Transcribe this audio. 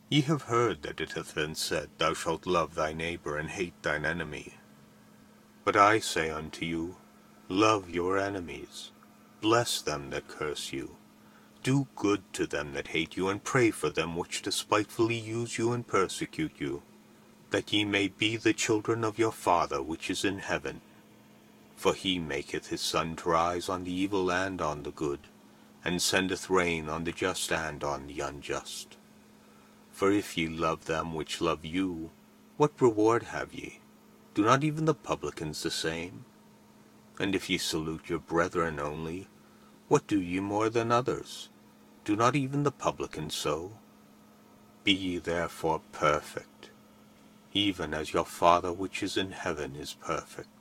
Ye have heard that it hath been said, Thou shalt love thy neighbor, and hate thine enemy. But I say unto you, Love your enemies, bless them that curse you, do good to them that hate you, and pray for them which despitefully use you and persecute you, that ye may be the children of your Father which is in heaven. For he maketh his sun to rise on the evil and on the good, and sendeth rain on the just and on the unjust. For if ye love them which love you, what reward have ye? Do not even the publicans the same? And if ye salute your brethren only, what do ye more than others? Do not even the publicans so? Be ye therefore perfect, even as your Father which is in heaven is perfect.